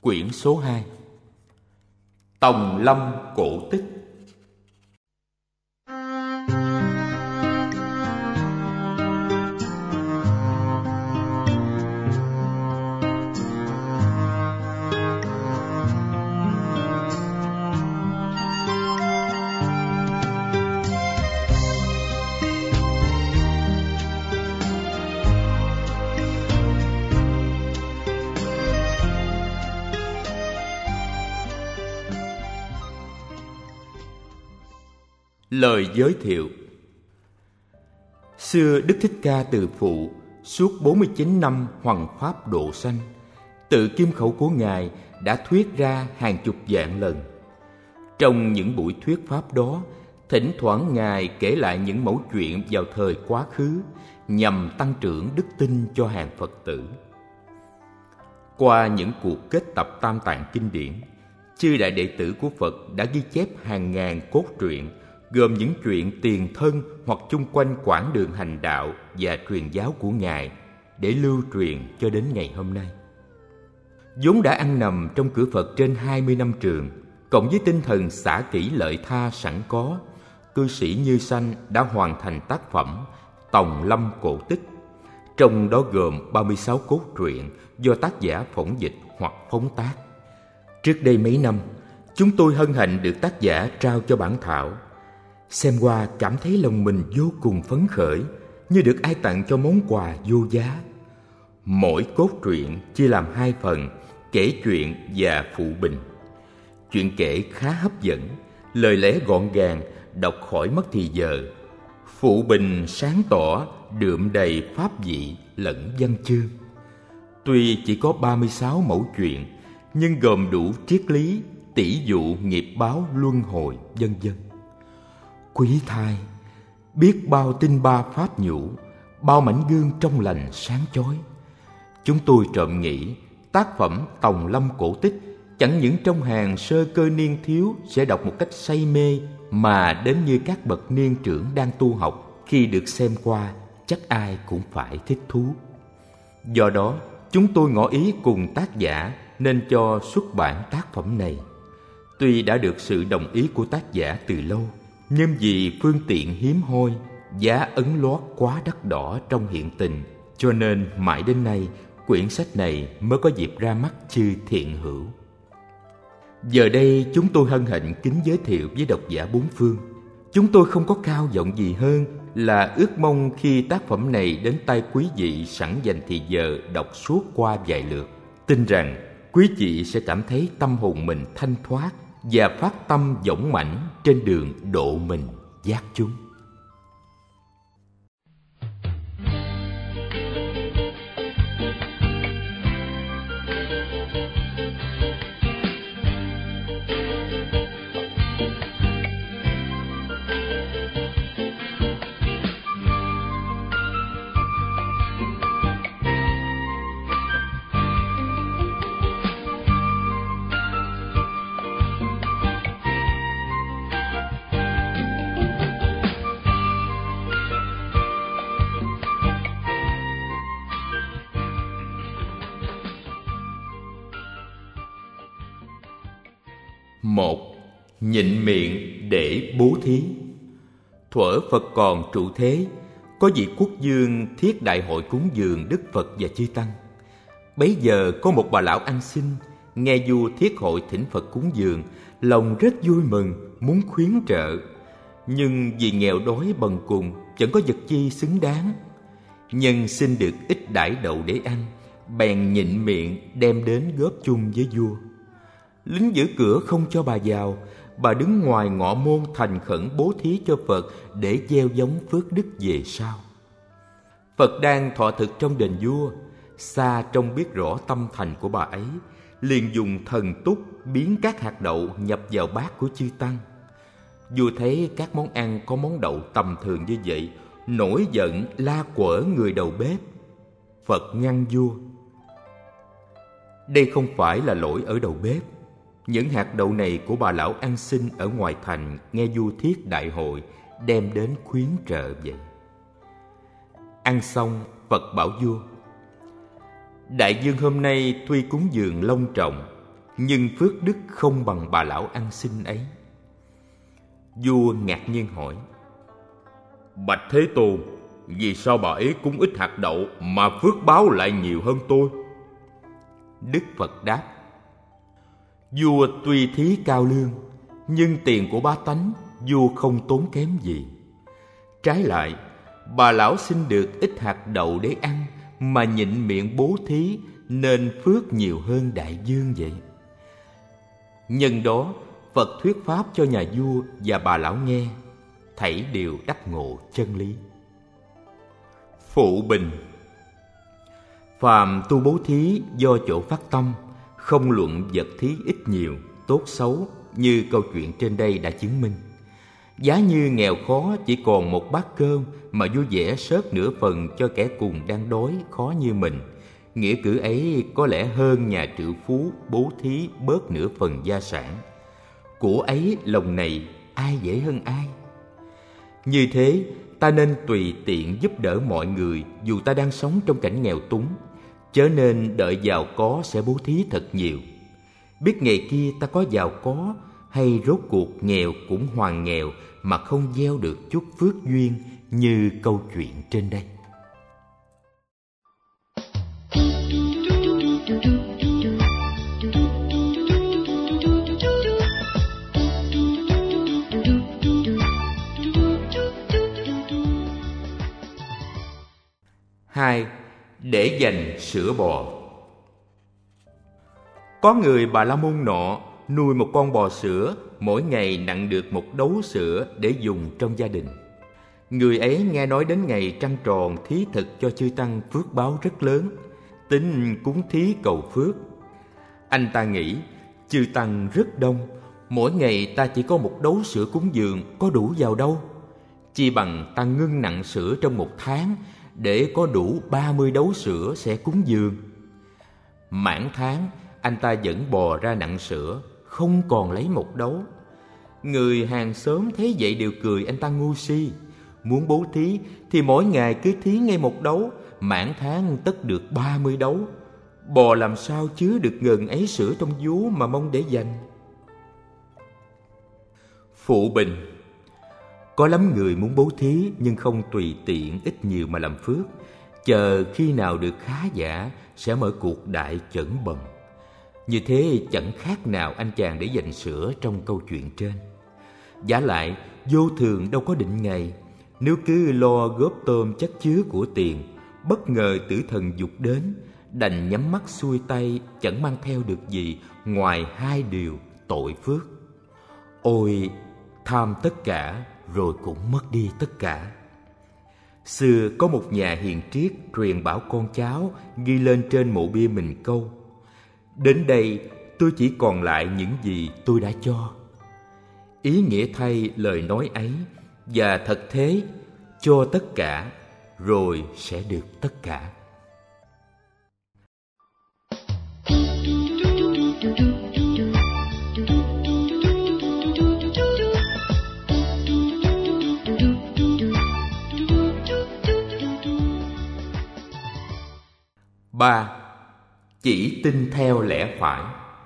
Quyển số 2. Tòng Lâm Cổ Tích. Lời giới thiệu. Xưa Đức Thích Ca từ phụ suốt 49 năm hoằng pháp độ sanh, tự kim khẩu của Ngài đã thuyết ra hàng chục vạn lần. Trong những buổi thuyết pháp đó, thỉnh thoảng Ngài kể lại những mẩu chuyện vào thời quá khứ nhằm tăng trưởng đức tin cho hàng Phật tử. Qua những cuộc kết tập tam tạng kinh điển, chư đại đệ tử của Phật đã ghi chép hàng ngàn cốt truyện, gồm những chuyện tiền thân hoặc chung quanh quãng đường hành đạo và truyền giáo của Ngài, để lưu truyền cho đến ngày hôm nay. Vốn đã ăn nằm trong cửa Phật trên 20 năm trường, cộng với tinh thần xả kỹ lợi tha sẵn có, cư sĩ Như Sanh đã hoàn thành tác phẩm Tòng Lâm Cổ Tích. Trong đó gồm 36 cốt truyện do tác giả phỏng dịch hoặc phóng tác. Trước đây mấy năm, chúng tôi hân hạnh được tác giả trao cho bản thảo. Xem qua cảm thấy lòng mình vô cùng phấn khởi, như được ai tặng cho món quà vô giá. Mỗi cốt truyện chia làm 2 phần, kể chuyện và phụ bình. Chuyện kể khá hấp dẫn, lời lẽ gọn gàng, đọc khỏi mất thì giờ. Phụ bình sáng tỏ, đượm đầy pháp vị lẫn văn chương. Tuy chỉ có 36 mẫu chuyện, nhưng gồm đủ triết lý, tỷ dụ, nghiệp báo, luân hồi, vân vân. Quý thai, biết bao tinh ba pháp nhũ, bao mảnh gương trong lành sáng chói. Chúng tôi trộm nghĩ tác phẩm Tòng Lâm Cổ Tích chẳng những trong hàng sơ cơ niên thiếu sẽ đọc một cách say mê, mà đến như các bậc niên trưởng đang tu học, khi được xem qua chắc ai cũng phải thích thú. Do đó, chúng tôi ngỏ ý cùng tác giả nên cho xuất bản tác phẩm này. Tuy đã được sự đồng ý của tác giả từ lâu, nhưng vì phương tiện hiếm hoi, giá ấn lót quá đắt đỏ trong hiện tình, cho nên mãi đến nay quyển sách này mới có dịp ra mắt chư thiện hữu. Giờ đây chúng tôi hân hạnh kính giới thiệu với độc giả bốn phương. Chúng tôi không có cao vọng gì hơn là ước mong khi tác phẩm này đến tay quý vị sẵn dành thì giờ đọc suốt qua vài lượt, tin rằng quý vị sẽ cảm thấy tâm hồn mình thanh thoát và phát tâm dũng mãnh trên đường độ mình giác chúng. Một, nhịn miệng để bố thí. Thuở Phật còn trụ thế, có vị quốc vương thiết đại hội cúng dường Đức Phật và chư tăng. Bấy giờ có một bà lão ăn xin, nghe vua thiết hội thỉnh Phật cúng dường, lòng rất vui mừng, muốn khuyến trợ. Nhưng vì nghèo đói bần cùng, chẳng có vật chi xứng đáng. Nhân xin được ít đãi đậu để ăn, bèn nhịn miệng đem đến góp chung với vua. Lính giữ cửa không cho bà vào, bà đứng ngoài ngọ môn thành khẩn bố thí cho Phật để gieo giống phước đức về sau. Phật đang thọ thực trong đền vua, xa trông biết rõ tâm thành của bà ấy, liền dùng thần túc biến các hạt đậu nhập vào bát của chư tăng. Vua thấy các món ăn có món đậu tầm thường như vậy, nổi giận la quở người đầu bếp. Phật ngăn vua: đây không phải là lỗi ở đầu bếp. Những hạt đậu này của bà lão ăn xin ở ngoài thành nghe vua thiết đại hội đem đến khuyến trợ vậy. Ăn xong, Phật bảo vua: đại vương hôm nay tuy cúng dường long trọng, nhưng phước đức không bằng bà lão ăn xin ấy. Vua ngạc nhiên hỏi: Bạch Thế Tôn, vì sao bà ấy cúng ít hạt đậu mà phước báo lại nhiều hơn tôi? Đức Phật đáp: Vua tuy thí cao lương, nhưng tiền của bá tánh vua không tốn kém gì. Trái lại, bà lão xin được ít hạt đậu để ăn mà nhịn miệng bố thí, nên phước nhiều hơn đại dương vậy. Nhân đó, Phật thuyết pháp cho nhà vua và bà lão nghe, thảy đều đắc ngộ chân lý. Phụ bình: phàm tu bố thí do chỗ phát tâm, không luận vật thí ít nhiều, tốt xấu, như câu chuyện trên đây đã chứng minh. Giá như nghèo khó chỉ còn một bát cơm mà vui vẻ xớt nửa phần cho kẻ cùng đang đói khó như mình, nghĩa cử ấy có lẽ hơn nhà triệu phú bố thí bớt nửa phần gia sản. Của ấy lòng này ai dễ hơn ai? Như thế, ta nên tùy tiện giúp đỡ mọi người dù ta đang sống trong cảnh nghèo túng, chớ nên đợi giàu có sẽ bố thí thật nhiều. Biết ngày kia ta có giàu có, hay rốt cuộc nghèo cũng hoàn nghèo mà không gieo được chút phước duyên như câu chuyện trên đây. Hai, để dành sữa bò. Có người Bà La Môn nọ nuôi một con bò sữa, mỗi ngày nặn được một đấu sữa để dùng trong gia đình. Người ấy nghe nói đến ngày trăng tròn thí thực cho chư tăng phước báo rất lớn, tính cúng thí cầu phước. Anh ta nghĩ chư tăng rất đông, mỗi ngày ta chỉ có một đấu sữa cúng dường có đủ vào đâu. Chi bằng ta ngưng nặn sữa trong một tháng để có đủ 30 đấu sữa sẽ cúng dường. Mãn tháng, anh ta dẫn bò ra nặn sữa, không còn lấy một đấu. Người hàng xóm thấy vậy đều cười anh ta ngu si. Muốn bố thí thì mỗi ngày cứ thí ngay một đấu, mãn tháng tất được 30 đấu. Bò làm sao chứa được ngần ấy sữa trong vú mà mong để dành. Phụ bình: có lắm người muốn bố thí nhưng không tùy tiện ít nhiều mà làm phước, chờ khi nào được khá giả sẽ mở cuộc đại chẩn bần. Như thế chẳng khác nào anh chàng để dành sữa trong câu chuyện trên. Vả lại, vô thường đâu có định ngày. Nếu cứ lo góp tôm chất chứa của tiền, bất ngờ tử thần dục đến, đành nhắm mắt xuôi tay, chẳng mang theo được gì ngoài hai điều tội phước. Ôi, tham tất cả rồi cũng mất đi tất cả. Xưa có một nhà hiền triết truyền bảo con cháu ghi lên trên mộ bia mình câu: đến đây tôi chỉ còn lại những gì tôi đã cho. Ý nghĩa thay lời nói ấy, và thật thế, cho tất cả rồi sẽ được tất cả. Ba, chỉ tin theo lẽ phải.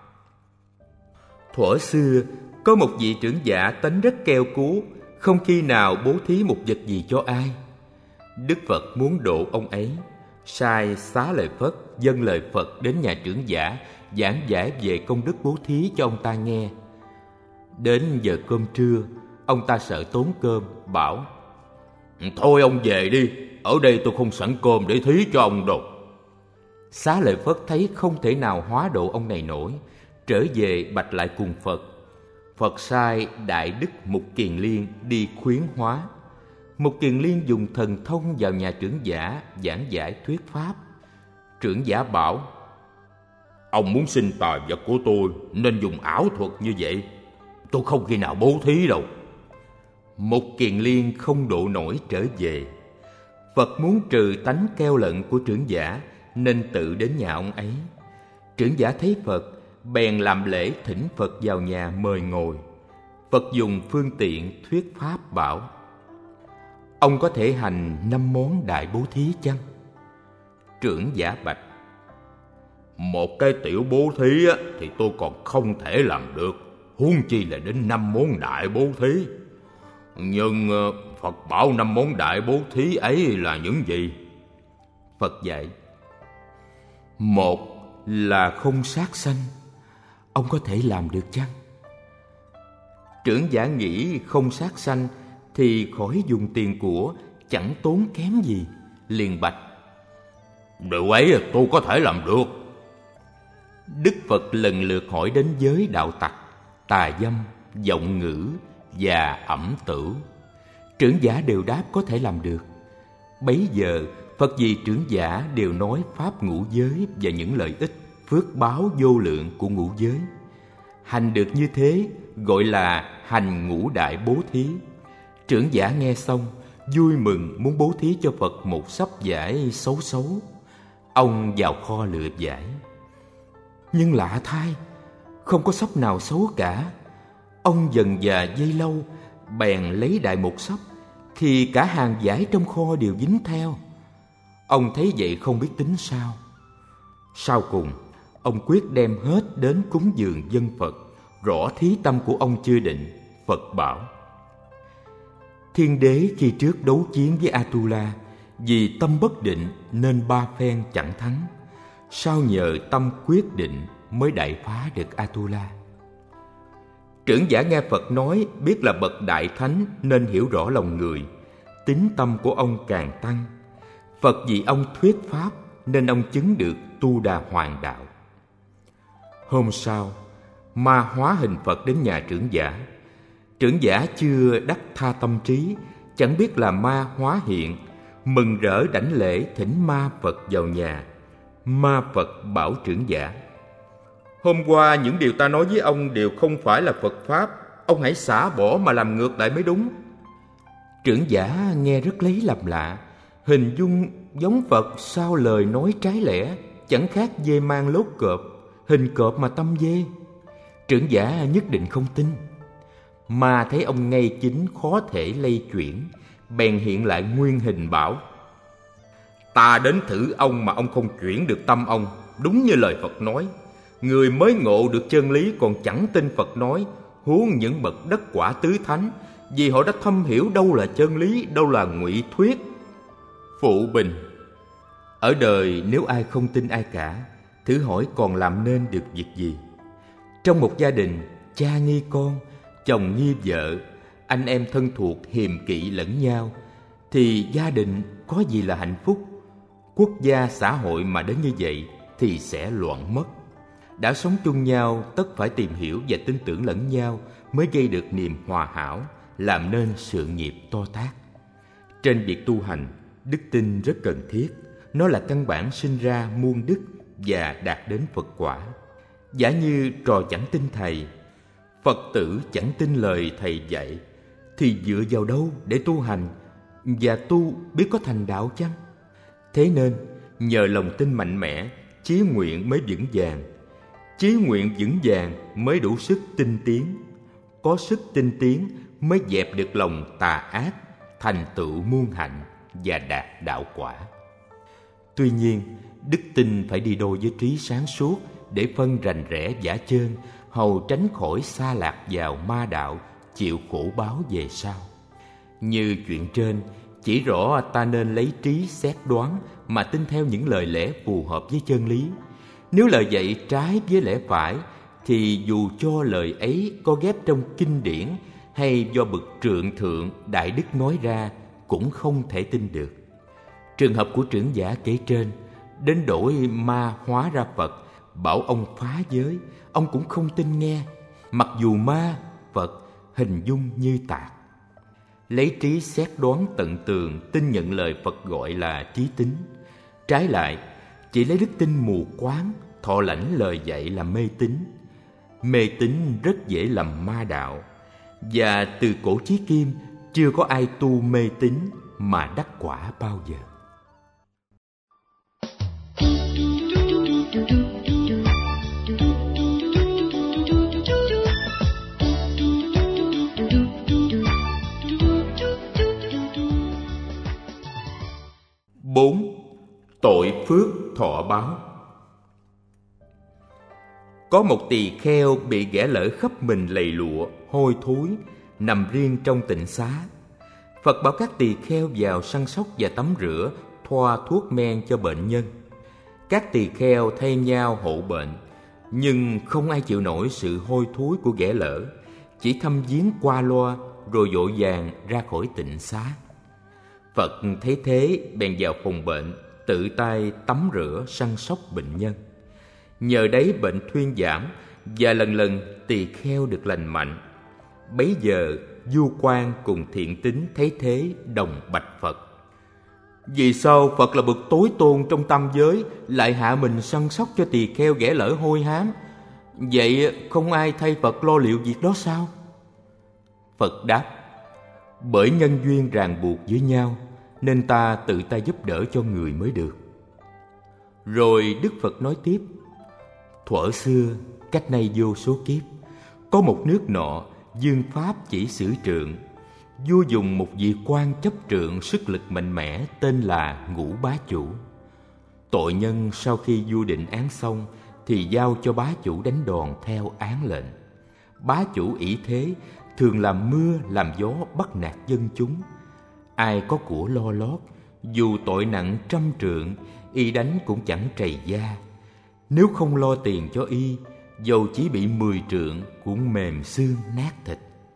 Thuở xưa, có một vị trưởng giả tánh rất keo cú, không khi nào bố thí một vật gì cho ai. Đức Phật muốn độ ông ấy, sai Xá Lợi Phất dâng lời Phật đến nhà trưởng giả, giảng giải về công đức bố thí cho ông ta nghe. Đến giờ cơm trưa, ông ta sợ tốn cơm, bảo: thôi ông về đi, ở đây tôi không sẵn cơm để thí cho ông đâu. Xá Lợi Phất thấy không thể nào hóa độ ông này nổi, trở về bạch lại cùng Phật. Phật sai Đại Đức Mục Kiền Liên đi khuyến hóa. Mục Kiền Liên dùng thần thông vào nhà trưởng giả giảng giải thuyết pháp. Trưởng giả bảo: ông muốn xin tài vật của tôi nên dùng ảo thuật như vậy, tôi không khi nào bố thí đâu. Mục Kiền Liên không độ nổi trở về. Phật muốn trừ tánh keo lận của trưởng giả nên tự đến nhà ông ấy. Trưởng giả thấy Phật bèn làm lễ thỉnh Phật vào nhà mời ngồi. Phật dùng phương tiện thuyết pháp bảo: ông có thể hành 5 món đại bố thí chăng? Trưởng giả bạch: Một cái tiểu bố thí á, thì tôi còn không thể làm được, huống chi là đến 5 món đại bố thí. Nhưng Phật bảo 5 món đại bố thí ấy là những gì? Phật dạy: một là không sát sanh. Ông có thể làm được chăng? Trưởng giả nghĩ không sát sanh thì khỏi dùng tiền của, chẳng tốn kém gì, liền bạch: điều ấy tôi có thể làm được. Đức Phật lần lượt hỏi đến giới đạo tặc, tà dâm, vọng ngữ và ẩm tử. Trưởng giả đều đáp có thể làm được. Bấy giờ Phật vì trưởng giả đều nói pháp ngũ giới và những lợi ích, phước báo vô lượng của ngũ giới. Hành được như thế gọi là hành ngũ đại bố thí. Trưởng giả nghe xong vui mừng, muốn bố thí cho Phật một sấp vải xấu xấu. Ông vào kho lựa vải, nhưng lạ thay, không có sấp nào xấu cả. Ông dần dà dây lâu, bèn lấy đại một sấp, thì cả hàng vải trong kho đều dính theo. Ông thấy vậy không biết tính sao. Sau cùng ông quyết đem hết đến cúng dường dân Phật. Rõ thí tâm của ông chưa định. Phật bảo: Thiên đế khi trước đấu chiến với Atula, vì tâm bất định nên 3 phen chẳng thắng. Sau nhờ tâm quyết định mới đại phá được Atula. Trưởng giả nghe Phật nói, biết là bậc đại thánh nên hiểu rõ lòng người. Tín tâm của ông càng tăng. Phật vì ông thuyết pháp nên ông chứng được Tu Đà Hoàng đạo. Hôm sau, ma hóa hình Phật đến nhà trưởng giả. Trưởng giả chưa đắc tha tâm trí, chẳng biết là ma hóa hiện, mừng rỡ đảnh lễ thỉnh ma Phật vào nhà. Ma Phật bảo trưởng giả: hôm qua những điều ta nói với ông đều không phải là Phật pháp, ông hãy xả bỏ mà làm ngược lại mới đúng. Trưởng giả nghe rất lấy làm lạ, hình dung giống Phật sao lời nói trái lẽ, chẳng khác dê mang lốt cọp, hình cọp mà tâm dê. Trưởng giả nhất định không tin. Mà thấy ông ngay chính khó thể lay chuyển, bèn hiện lại nguyên hình bảo: ta đến thử ông mà ông không chuyển được tâm ông, đúng như lời Phật nói. Người mới ngộ được chân lý còn chẳng tin Phật nói, huống những bậc đắc quả tứ thánh, vì họ đã thâm hiểu đâu là chân lý, đâu là ngụy thuyết. Phụ bình: ở đời nếu ai không tin ai cả, thử hỏi còn làm nên được việc gì? Trong một gia đình, cha nghi con, chồng nghi vợ, anh em thân thuộc hiềm kỵ lẫn nhau, thì gia đình có gì là hạnh phúc? Quốc gia xã hội mà đến như vậy thì sẽ loạn mất. Đã sống chung nhau, tất phải tìm hiểu và tin tưởng lẫn nhau mới gây được niềm hòa hảo, làm nên sự nghiệp to tát. Trên việc tu hành, đức tin rất cần thiết. Nó là căn bản sinh ra muôn đức và đạt đến Phật quả. Giả như trò chẳng tin thầy, Phật tử chẳng tin lời thầy dạy, thì dựa vào đâu để tu hành và tu biết có thành đạo chăng? Thế nên nhờ lòng tin mạnh mẽ, chí nguyện mới vững vàng. Chí nguyện vững vàng mới đủ sức tinh tiến. Có sức tinh tiến mới dẹp được lòng tà ác, thành tựu muôn hạnh và đạt đạo quả. Tuy nhiên, đức tin phải đi đôi với trí sáng suốt để phân rành rẽ giả chơn, hầu tránh khỏi sa lạc vào ma đạo, chịu khổ báo về sau. Như chuyện trên chỉ rõ ta nên lấy trí xét đoán mà tin theo những lời lẽ phù hợp với chân lý. Nếu lời dạy trái với lẽ phải, thì dù cho lời ấy có ghép trong kinh điển hay do bậc trượng thượng đại đức nói ra, cũng không thể tin được. Trường hợp của trưởng giả kể trên, đến đổi ma hóa ra Phật, bảo ông phá giới, ông cũng không tin nghe, mặc dù ma, Phật hình dung như tạc. Lấy trí xét đoán tận tường, tin nhận lời Phật gọi là trí tín. Trái lại, chỉ lấy đức tin mù quáng, thọ lãnh lời dạy là mê tín. Mê tín rất dễ lầm ma đạo, và từ cổ chí kim chưa có ai tu mê tín mà đắc quả bao giờ. Bốn, tội phước thọ báo. Có một tỳ kheo bị ghẻ lở khắp mình lầy lụa, hôi thối, nằm riêng trong tịnh xá. Phật bảo các tỳ kheo vào săn sóc và tắm rửa, thoa thuốc men cho bệnh nhân. Các tỳ kheo thay nhau hộ bệnh, nhưng không ai chịu nổi sự hôi thối của ghẻ lở, chỉ thăm viếng qua loa rồi vội vàng ra khỏi tịnh xá. Phật thấy thế bèn vào phòng bệnh, tự tay tắm rửa săn sóc bệnh nhân. Nhờ đấy bệnh thuyên giảm và lần lần tỳ kheo được lành mạnh. Bấy giờ Du Quan cùng Thiện Tín thấy thế đồng bạch Phật: vì sao Phật là bậc tối tôn trong tam giới lại hạ mình săn sóc cho tỳ kheo ghẻ lở hôi hám? Vậy không ai thay Phật lo liệu việc đó sao? Phật đáp: bởi nhân duyên ràng buộc với nhau nên ta tự tay giúp đỡ cho người mới được. Rồi Đức Phật nói tiếp: thuở xưa, cách nay vô số kiếp, có một nước nọ dương pháp chỉ xử trượng. Vua dùng một vị quan chấp trượng sức lực mạnh mẽ tên là Ngũ Bá Chủ. Tội nhân sau khi vua định án xong thì giao cho bá chủ đánh đòn theo án lệnh. Bá chủ ỷ thế, thường làm mưa làm gió bắt nạt dân chúng. Ai có của lo lót, dù tội nặng 100 trượng, y đánh cũng chẳng trầy da. Nếu không lo tiền cho y, dầu chỉ bị 10 trượng cũng mềm xương nát thịt.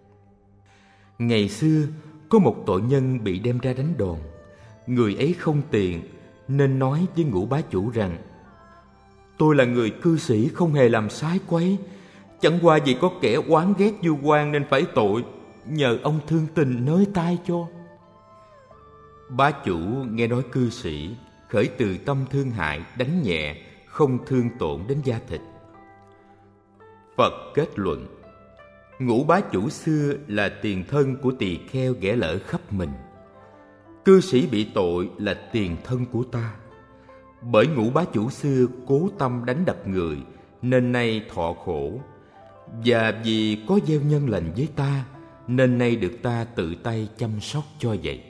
Ngày xưa, có một tội nhân bị đem ra đánh đòn. Người ấy không tiền nên nói với Ngũ Bá Chủ rằng: tôi là người cư sĩ không hề làm sai quấy, chẳng qua vì có kẻ oán ghét vua quan nên phải tội, nhờ ông thương tình nới tay cho. Bá chủ nghe nói cư sĩ, khởi từ tâm thương hại, đánh nhẹ, không thương tổn đến da thịt. Phật kết luận: Ngũ Bá Chủ xưa là tiền thân của tỳ kheo ghẻ lở khắp mình. Cư sĩ bị tội là tiền thân của ta. Bởi Ngũ Bá Chủ xưa cố tâm đánh đập người nên nay thọ khổ, và vì có gieo nhân lành với ta nên nay được ta tự tay chăm sóc cho vậy.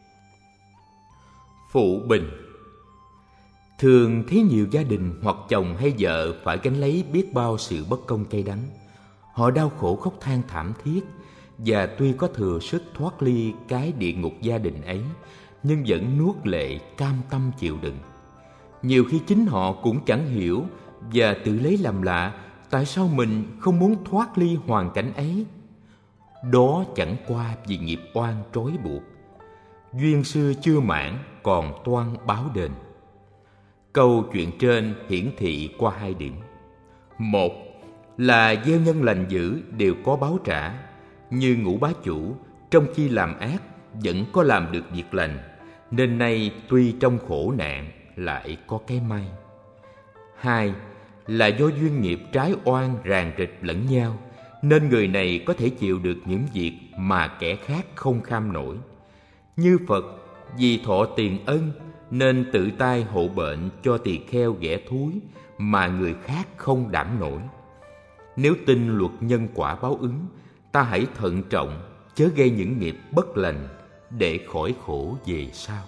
Phụ bình. Thường thấy nhiều gia đình hoặc chồng hay vợ phải gánh lấy biết bao sự bất công cay đắng. Họ đau khổ khóc than thảm thiết, và tuy có thừa sức thoát ly cái địa ngục gia đình ấy, nhưng vẫn nuốt lệ cam tâm chịu đựng. Nhiều khi chính họ cũng chẳng hiểu và tự lấy làm lạ tại sao mình không muốn thoát ly hoàn cảnh ấy. Đó chẳng qua vì nghiệp oan trói buộc. Duyên xưa chưa mãn còn toan báo đền. Câu chuyện trên hiển thị qua 2 điểm. Một là gieo nhân lành dữ đều có báo trả, như Ngũ Bá Chủ trong khi làm ác vẫn có làm được việc lành, nên nay tuy trong khổ nạn lại có cái may. 2 là do duyên nghiệp trái oan ràng rịch lẫn nhau, nên người này có thể chịu được những việc mà kẻ khác không kham nổi. Như Phật vì thọ tiền ân nên tự tay hộ bệnh cho tỳ kheo ghẻ thúi mà người khác không đảm nổi. Nếu tin luật nhân quả báo ứng, ta hãy thận trọng chớ gây những nghiệp bất lành để khỏi khổ về sau.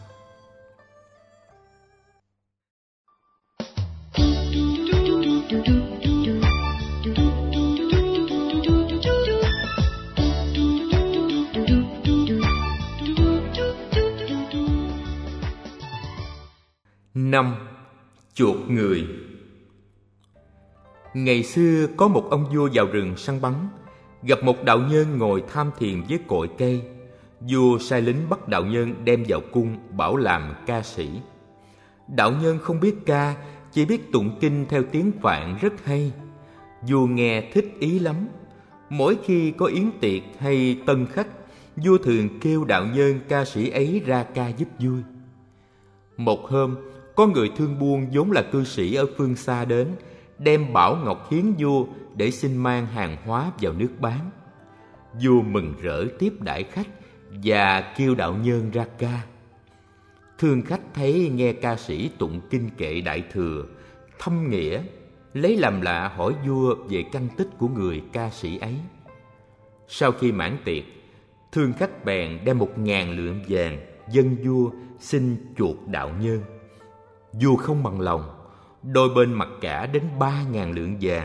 Năm, chuột người. Ngày xưa có một ông vua vào rừng săn bắn, gặp một đạo nhân ngồi tham thiền với cội cây. Vua sai lính bắt đạo nhân đem vào cung, bảo làm ca sĩ. Đạo nhân không biết ca, chỉ biết tụng kinh theo tiếng Phạn rất hay. Vua nghe thích ý lắm. Mỗi khi có yến tiệc hay tân khách, vua thường kêu đạo nhân ca sĩ ấy ra ca giúp vui. Một hôm, có người thương buôn vốn là cư sĩ ở phương xa đến, đem bảo ngọc hiến vua để xin mang hàng hóa vào nước bán. Vua mừng rỡ tiếp đãi khách và kêu đạo nhân ra ca. Thương khách thấy nghe ca sĩ tụng kinh kệ Đại Thừa, thâm nghĩa, lấy làm lạ hỏi vua về căn tích của người ca sĩ ấy. Sau khi mãn tiệc, thương khách bèn đem 1000 lượng vàng dâng vua xin chuộc đạo nhân. Vua không bằng lòng, đôi bên mặc cả đến 3000 lượng vàng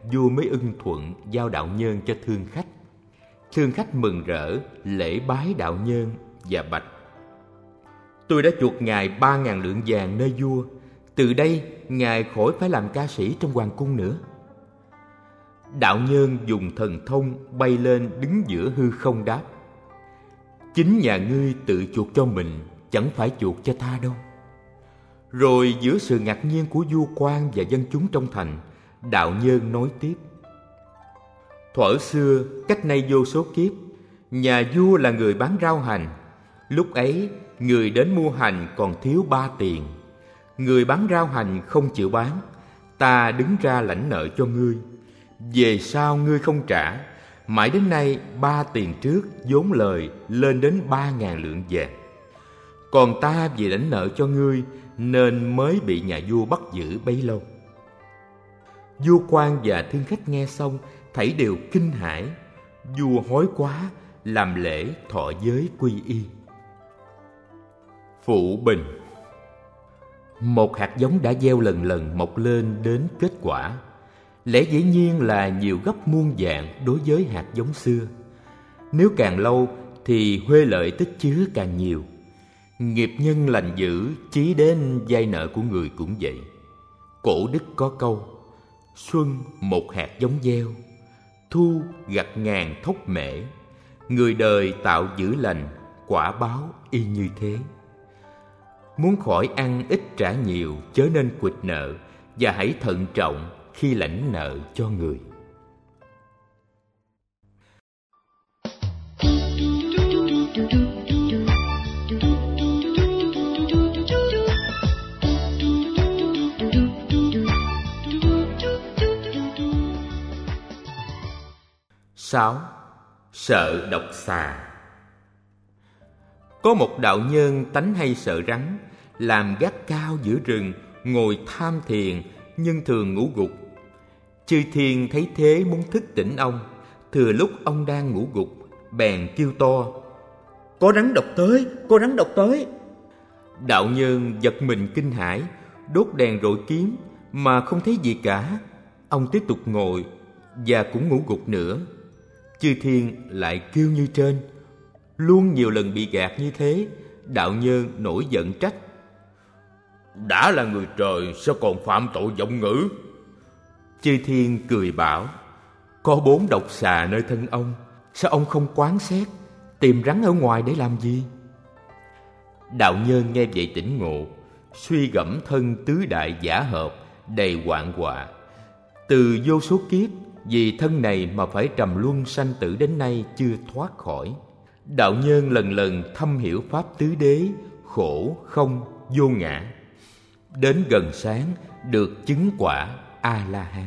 vua mới ưng thuận giao đạo nhơn cho thương khách. Thương khách mừng rỡ lễ bái đạo nhơn và bạch: tôi đã chuộc ngài 3.000 lượng vàng nơi vua, từ đây ngài khỏi phải làm ca sĩ trong hoàng cung nữa. Đạo nhơn dùng thần thông bay lên đứng giữa hư không đáp: chính nhà ngươi tự chuộc cho mình, chẳng phải chuộc cho ta đâu. Rồi giữa sự ngạc nhiên của vua quan và dân chúng trong thành, đạo nhơn nói tiếp: thuở xưa, cách nay vô số kiếp, nhà vua là người bán rau hành. Lúc ấy, người đến mua hành còn thiếu 3 tiền. Người bán rau hành không chịu bán, ta đứng ra lãnh nợ cho ngươi. Về sau ngươi không trả, mãi đến nay 3 tiền trước vốn lời lên đến 3.000 lượng vàng. Còn ta vì lãnh nợ cho ngươi nên mới bị nhà vua bắt giữ bấy lâu. Vua quan và thương khách nghe xong thảy đều kinh hãi. Vua hối quá, làm lễ thọ giới quy y. Phụ bình. Một hạt giống đã gieo lần lần mọc lên đến kết quả, lẽ dĩ nhiên là nhiều gấp muôn vạn đối với hạt giống xưa. Nếu càng lâu thì huê lợi tích chứa càng nhiều. Nghiệp nhân lành dữ chí đến vay nợ của người cũng vậy. Cổ đức có câu: xuân một hạt giống gieo, thu gặt ngàn thóc mễ. Người đời tạo dữ lành, quả báo y như thế. Muốn khỏi ăn ít trả nhiều, chớ nên quỵt nợ, và hãy thận trọng khi lãnh nợ cho người. Sáu, sợ độc xà. Có một đạo nhân tánh hay sợ rắn, làm gác cao giữa rừng, ngồi tham thiền, nhưng thường ngủ gục. Chư thiên thấy thế muốn thức tỉnh ông. Thừa lúc ông đang ngủ gục, bèn kêu to: có rắn độc tới, có rắn độc tới. Đạo nhân giật mình kinh hãi, đốt đèn rọi kiếm mà không thấy gì cả. Ông tiếp tục ngồi và cũng ngủ gục nữa. Chư thiên lại kêu như trên. Luôn nhiều lần bị gạt như thế, đạo nhân nổi giận trách: đã là người trời, sao còn phạm tội vọng ngữ? Chư thiên cười bảo: có 4 độc xà nơi thân ông, sao ông không quán xét, tìm rắn ở ngoài để làm gì? Đạo nhân nghe vậy tỉnh ngộ, suy gẫm thân tứ đại giả hợp, đầy hoạn họa. Từ vô số kiếp, vì thân này mà phải trầm luân sanh tử đến nay chưa thoát khỏi. Đạo nhân lần lần thâm hiểu pháp tứ đế, khổ không vô ngã. Đến gần sáng được chứng quả A-la-hán.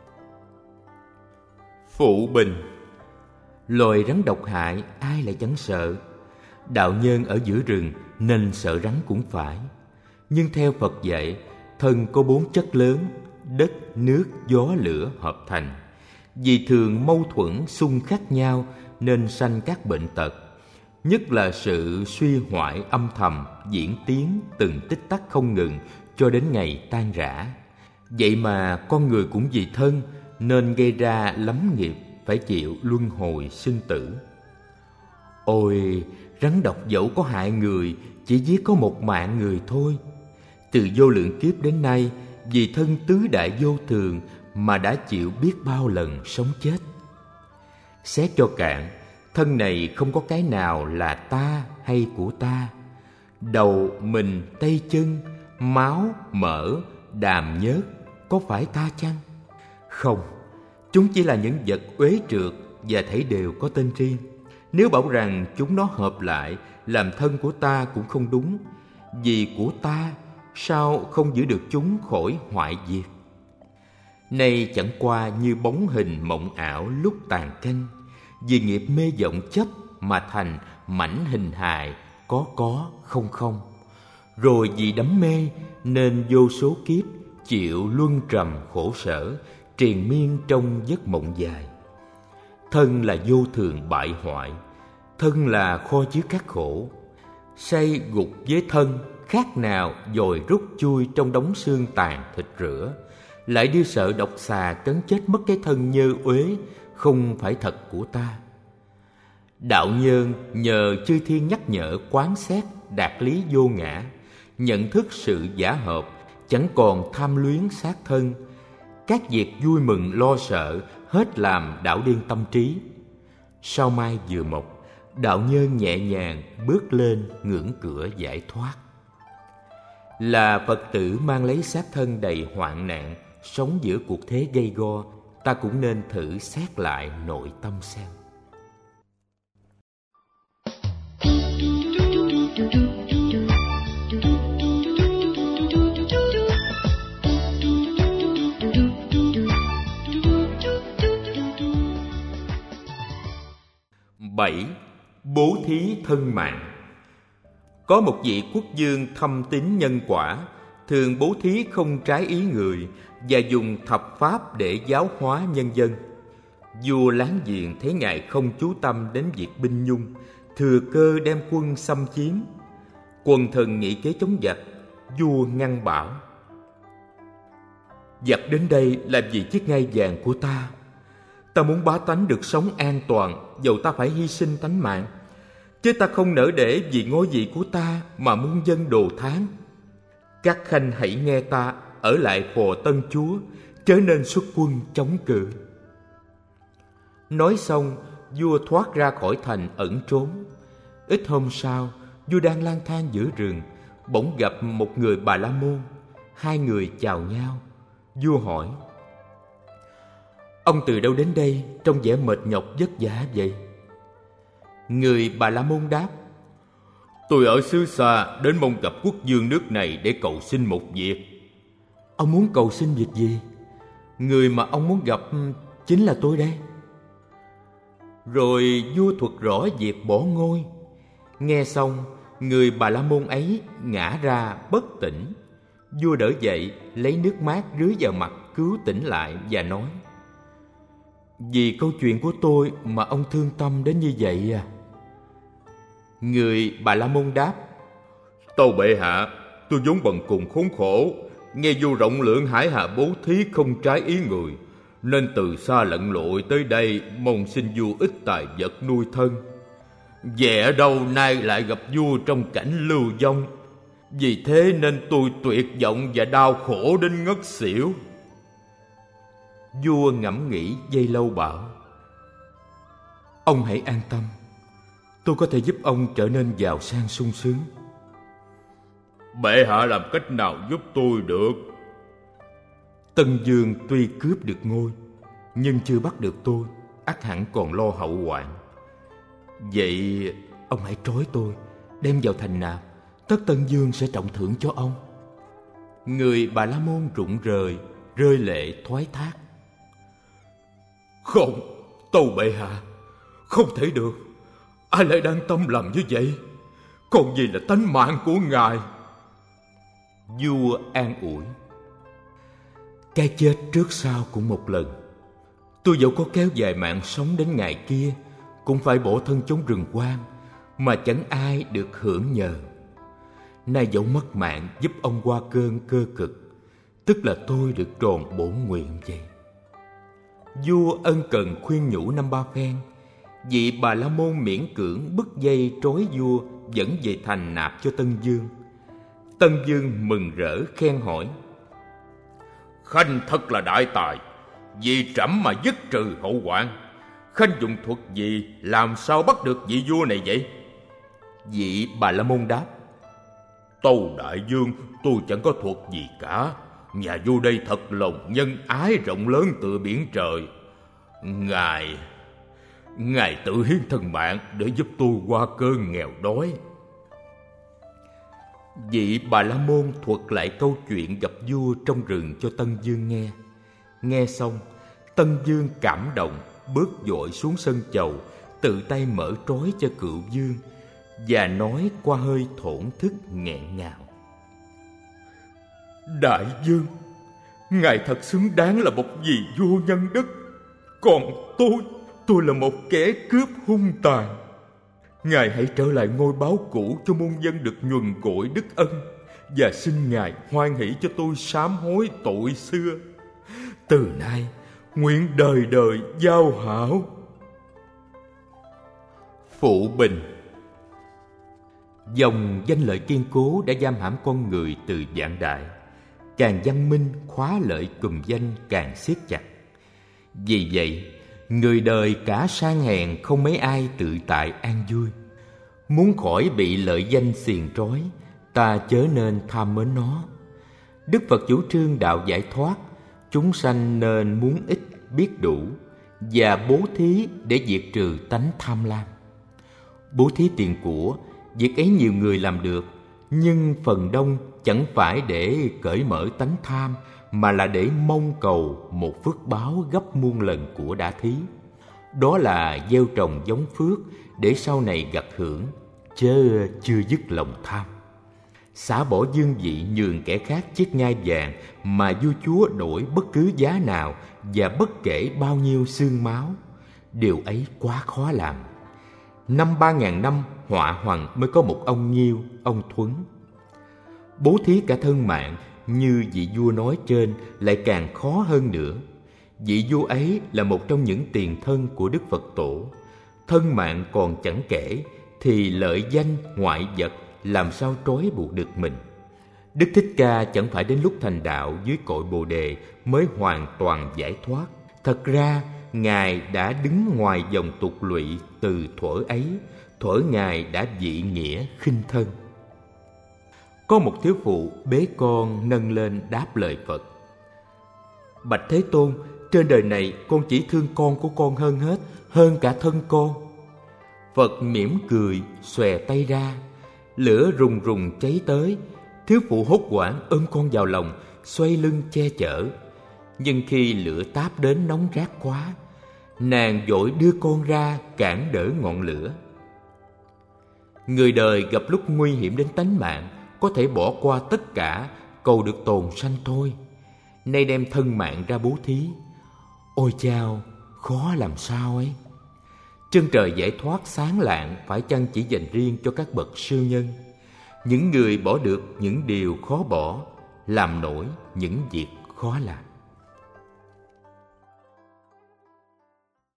Phụ bình. Loài rắn độc hại ai lại chẳng sợ. Đạo nhân ở giữa rừng nên sợ rắn cũng phải. Nhưng theo Phật dạy, thân có 4 chất lớn: đất, nước, gió, lửa hợp thành. Vì thường mâu thuẫn xung khắc nhau nên sanh các bệnh tật, nhất là sự suy hoại âm thầm diễn tiến từng tích tắc không ngừng cho đến ngày tan rã. Vậy mà con người cũng vì thân nên gây ra lắm nghiệp, phải chịu luân hồi sinh tử. Ôi, rắn độc dẫu có hại người, chỉ giết có một mạng người thôi. Từ vô lượng kiếp đến nay, vì thân tứ đại vô thường mà đã chịu biết bao lần sống chết. Xét cho cạn, thân này không có cái nào là ta hay của ta. Đầu, mình, tay chân, máu, mỡ, đàm nhớt có phải ta chăng? Không, chúng chỉ là những vật uế trượt và thảy đều có tên riêng. Nếu bảo rằng chúng nó hợp lại làm thân của ta cũng không đúng. Vì của ta, sao không giữ được chúng khỏi hoại diệt? Nay chẳng qua như bóng hình mộng ảo lúc tàn canh. Vì nghiệp mê vọng chấp mà thành mảnh hình hài có không không. Rồi vì đắm mê nên vô số kiếp chịu luân trầm khổ sở, triền miên trong giấc mộng dài. Thân là vô thường bại hoại, thân là kho chứa các khổ. Say gục với thân khác nào dồi rút chui trong đống xương tàn thịt rữa. lại đi sợ độc xà cắn chết mất cái thân nhơ uế không phải thật của ta. Đạo nhân nhờ chư thiên nhắc nhở quán xét đạt lý vô ngã, nhận thức sự giả hợp, chẳng còn tham luyến sát thân. Các việc vui mừng lo sợ hết làm đảo điên tâm trí. Sao mai vừa mọc, đạo nhân nhẹ nhàng bước lên ngưỡng cửa giải thoát. Là Phật tử mang lấy xác thân đầy hoạn nạn, sống giữa cuộc thế gay go, ta cũng nên thử xét lại nội tâm xem. Bảy, bố thí thân mạng. Có một vị quốc vương thâm tín nhân quả, thường bố thí không trái ý người và dùng thập pháp để giáo hóa nhân dân. Vua láng giềng thấy ngài không chú tâm đến việc binh nhung, thừa cơ đem quân xâm chiếm. Quần thần nghĩ kế chống giặc, vua ngăn bảo: giặc đến đây làm gì chiếc ngai vàng của ta? Ta muốn bá tánh được sống an toàn, dầu ta phải hy sinh tánh mạng. Chứ ta không nỡ để vì ngôi vị của ta mà muôn dân đồ thán. Các khanh hãy nghe ta, ở lại phò Tân Chúa, chớ nên xuất quân chống cự. Nói xong, vua thoát ra khỏi thành ẩn trốn. Ít hôm sau, vua đang lang thang giữa rừng, bỗng gặp một người Bà La Môn. Hai người chào nhau. Vua hỏi: ông từ đâu đến đây, trông vẻ mệt nhọc vất vả vậy? Người Bà La Môn đáp: tôi ở xứ xa đến mong gặp quốc vương nước này để cầu xin một việc. Ông muốn cầu xin việc gì? Người mà ông muốn gặp chính là tôi đây. Rồi vua thuật rõ việc bỏ ngôi. Nghe xong, người Bà La Môn ấy ngã ra bất tỉnh. Vua đỡ dậy, lấy nước mát rưới vào mặt cứu tỉnh lại và nói: vì câu chuyện của tôi mà ông thương tâm đến như vậy à? Người Bà La Môn đáp: tâu bệ hạ, tôi vốn bần cùng khốn khổ, nghe vua rộng lượng hải hạ bố thí không trái ý người, nên từ xa lặn lội tới đây mong xin vua ít tài vật nuôi thân. Về đâu nay lại gặp vua trong cảnh lưu vong, vì thế nên tôi tuyệt vọng và đau khổ đến ngất xỉu. Vua ngẫm nghĩ giây lâu bảo: ông hãy an tâm, tôi có thể giúp ông trở nên giàu sang sung sướng. Bệ hạ làm cách nào giúp tôi được? Tân vương tuy cướp được ngôi, nhưng chưa bắt được tôi, ắt hẳn còn lo hậu hoạn. Vậy ông hãy trói tôi, đem vào thành nạp, tất Tân vương sẽ trọng thưởng cho ông. Người Bà La Môn rụng rời, rơi lệ thoái thác: không, tâu bệ hạ, không thể được. Ai lại đang tâm làm như vậy? Còn gì là tánh mạng của ngài? Vua an ủi: cái chết trước sau cũng một lần. Tôi dẫu có kéo dài mạng sống đến ngày kia, cũng phải bỏ thân chốn rừng hoang, mà chẳng ai được hưởng nhờ. Nay dẫu mất mạng giúp ông qua cơn cơ cực, tức là tôi được tròn bổn nguyện vậy. Vua ân cần khuyên nhủ năm ba phen, vị Bà La Môn miễn cưỡng bứt dây trói vua dẫn về thành nạp cho Tân vương. Tân vương mừng rỡ khen hỏi: khanh thật là đại tài, vì trẫm mà dứt trừ hậu hoạn. Khanh dùng thuật gì làm sao bắt được vị vua này vậy? Vị Bà La Môn đáp: tâu đại vương, tôi chẳng có thuật gì cả. Nhà vua đây thật lòng nhân ái rộng lớn tựa biển trời. Ngài tự hiến thân mạng để giúp tôi qua cơn nghèo đói. Vị Bà La Môn thuật lại câu chuyện gặp vua trong rừng cho Tân vương nghe. Nghe xong, Tân vương cảm động, bước vội xuống sân chầu, tự tay mở trói cho cựu vương và nói qua hơi thổn thức nghẹn ngào: đại vương, ngài thật xứng đáng là một vị vua nhân đức. Còn tôi là một kẻ cướp hung tàn. Ngài hãy trở lại ngôi báo cũ cho muôn dân được nhuần gội đức ân, và xin ngài hoan hỷ cho tôi sám hối tội xưa. Từ nay nguyện đời đời giao hảo. Phụ Bình. Dòng danh lợi kiên cố đã giam hãm con người từ vạn đại. Càng văn minh, khóa lợi cùm danh càng siết chặt. Vì vậy, người đời cả sang hèn không mấy ai tự tại an vui. Muốn khỏi bị lợi danh xiềng trói, ta chớ nên tham mến nó. Đức Phật chủ trương đạo giải thoát, chúng sanh nên muốn ít biết đủ và bố thí để diệt trừ tánh tham lam. Bố thí tiền của, việc ấy nhiều người làm được, nhưng phần đông chẳng phải để cởi mở tánh tham, mà là để mong cầu một phước báo gấp muôn lần của đã thí. Đó là gieo trồng giống phước để sau này gặt hưởng, chớ chưa dứt lòng tham. Xả bỏ dương vị nhường kẻ khác chiếc ngai vàng mà vua chúa đổi bất cứ giá nào và bất kể bao nhiêu xương máu, điều ấy quá khó làm. Năm 3000 năm họa hoằng mới có một ông Nghiêu, ông Thuấn. Bố thí cả thân mạng như vị vua nói trên lại càng khó hơn nữa. Vị vua ấy là một trong những tiền thân của Đức Phật Tổ. Thân mạng còn chẳng kể, thì lợi danh ngoại vật làm sao trói buộc được mình. Đức Thích Ca chẳng phải đến lúc thành đạo dưới cội Bồ Đề mới hoàn toàn giải thoát. Thật ra, Ngài đã đứng ngoài dòng tục lụy từ thuở ấy, thuở Ngài đã vị nghĩa khinh thân. Có một thiếu phụ bế con nâng lên đáp lời Phật: Bạch Thế Tôn, trên đời này con chỉ thương con của con hơn hết, hơn cả thân con. Phật mỉm cười, xòe tay ra, lửa rùng rùng cháy tới. Thiếu phụ hốt hoảng ôm con vào lòng, xoay lưng che chở. Nhưng khi lửa táp đến nóng rát quá, nàng vội đưa con ra cản đỡ ngọn lửa. Người đời gặp lúc nguy hiểm đến tánh mạng, có thể bỏ qua tất cả cầu được tồn sanh thôi. Nay đem thân mạng ra bố thí, ôi chao, khó làm sao ấy. Chân trời giải thoát sáng lạng phải chăng chỉ dành riêng cho các bậc siêu nhân, những người bỏ được những điều khó bỏ, làm nổi những việc khó làm.